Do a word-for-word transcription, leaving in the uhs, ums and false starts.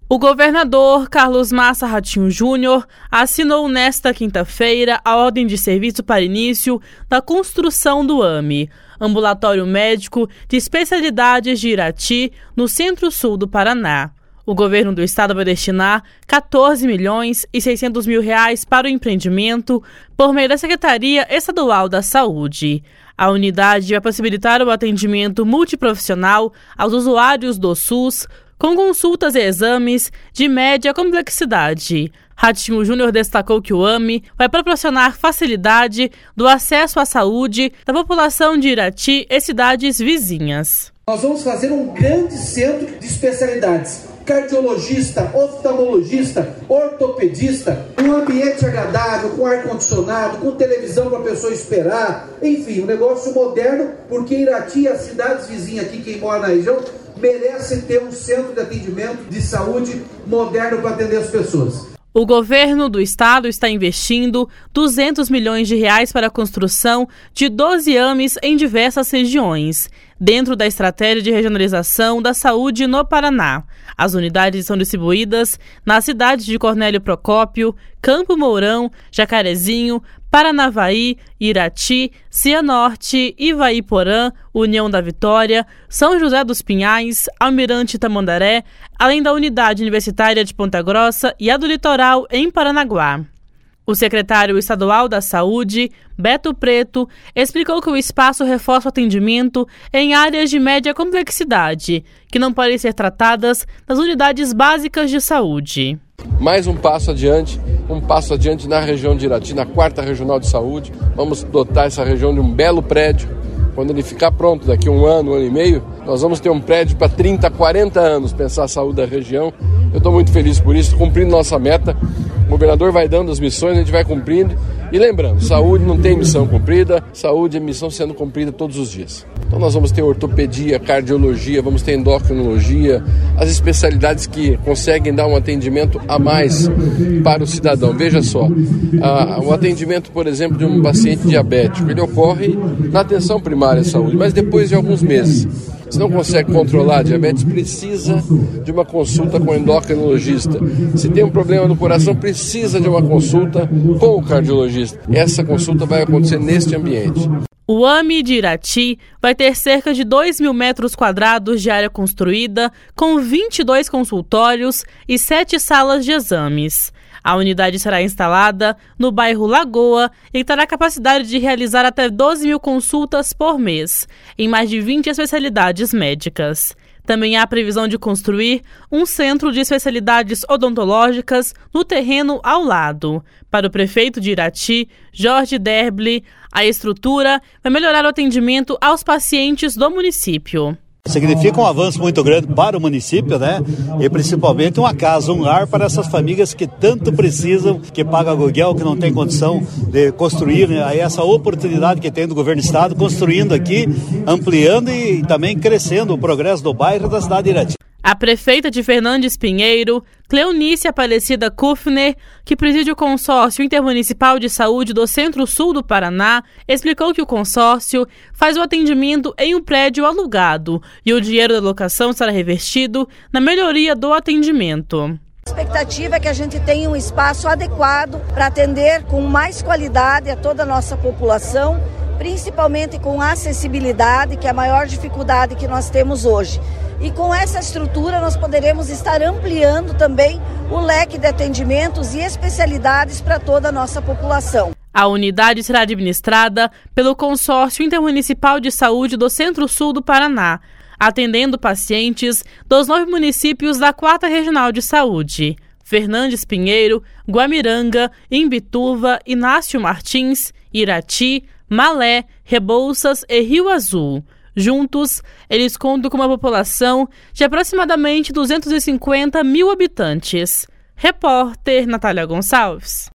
O governador Carlos Massa Ratinho Júnior assinou nesta quinta-feira a ordem de serviço para início da construção do A M I, Ambulatório Médico de Especialidades de Irati, no centro-sul do Paraná. O governo do estado vai destinar quatorze milhões e seiscentos mil reais para o empreendimento por meio da Secretaria Estadual da Saúde. A unidade vai possibilitar o atendimento multiprofissional aos usuários do SUS, com consultas e exames de média complexidade. Ratinho Júnior destacou que o A M I vai proporcionar facilidade do acesso à saúde da população de Irati e cidades vizinhas. Nós vamos fazer um grande centro de especialidades. Cardiologista, oftalmologista, ortopedista, um ambiente agradável, com ar-condicionado, com televisão para a pessoa esperar. Enfim, um negócio moderno, porque Irati e as cidades vizinhas aqui, quem mora na região, merece ter um centro de atendimento de saúde moderno para atender as pessoas. O governo do estado está investindo duzentos milhões de reais para a construção de doze A M Is em diversas regiões, dentro da estratégia de regionalização da saúde no Paraná. As unidades são distribuídas nas cidades de Cornélio Procópio, Campo Mourão, Jacarezinho, Paranavaí, Irati, Cianorte, Ivaiporã, União da Vitória, São José dos Pinhais, Almirante Tamandaré, além da Unidade Universitária de Ponta Grossa e a do Litoral, em Paranaguá. O secretário estadual da Saúde, Beto Preto, explicou que o espaço reforça o atendimento em áreas de média complexidade, que não podem ser tratadas nas unidades básicas de saúde. Mais um passo adiante, um passo adiante na região de Irati, na quarta regional de saúde. Vamos dotar essa região de um belo prédio. Quando ele ficar pronto daqui a um ano, um ano e meio, nós vamos ter um prédio para trinta, quarenta anos, pensar a saúde da região. Eu estou muito feliz por isso, cumprindo nossa meta. O governador vai dando as missões, a gente vai cumprindo. E lembrando, saúde não tem missão cumprida, saúde é missão sendo cumprida todos os dias. Então nós vamos ter ortopedia, cardiologia, vamos ter endocrinologia, as especialidades que conseguem dar um atendimento a mais para o cidadão. Veja só, a, o atendimento, por exemplo, de um paciente diabético, ele ocorre na atenção primária de saúde, mas depois de alguns meses. Se não consegue controlar a diabetes, precisa de uma consulta com o endocrinologista. Se tem um problema no coração, precisa de uma consulta com o cardiologista. Essa consulta vai acontecer neste ambiente. O A M I de Irati vai ter cerca de dois mil metros quadrados de área construída, com vinte e dois consultórios e sete salas de exames. A unidade será instalada no bairro Lagoa e terá capacidade de realizar até doze mil consultas por mês, em mais de vinte especialidades médicas. Também há a previsão de construir um centro de especialidades odontológicas no terreno ao lado. Para o prefeito de Irati, Jorge Derble, a estrutura vai melhorar o atendimento aos pacientes do município. Significa um avanço muito grande para o município, né? E principalmente uma casa, um lar para essas famílias que tanto precisam, que pagam aluguel, que não tem condição de construir, né? Aí essa oportunidade que tem do governo do estado, construindo aqui, ampliando e também crescendo o progresso do bairro e da cidade de Irati. A prefeita de Fernandes Pinheiro, Cleonice Aparecida Kufner, que preside o Consórcio Intermunicipal de Saúde do Centro-Sul do Paraná, explicou que o consórcio faz o atendimento em um prédio alugado e o dinheiro da locação será revestido na melhoria do atendimento. A expectativa é que a gente tenha um espaço adequado para atender com mais qualidade a toda a nossa população, principalmente com acessibilidade, que é a maior dificuldade que nós temos hoje. E com essa estrutura nós poderemos estar ampliando também o leque de atendimentos e especialidades para toda a nossa população. A unidade será administrada pelo Consórcio Intermunicipal de Saúde do Centro-Sul do Paraná, atendendo pacientes dos nove municípios da quarta Regional de Saúde: Fernandes Pinheiro, Guamiranga, Imbituva, Inácio Martins, Irati, Malé, Rebouças e Rio Azul. Juntos, eles contam com uma população de aproximadamente duzentos e cinquenta mil habitantes. Repórter Natália Gonçalves.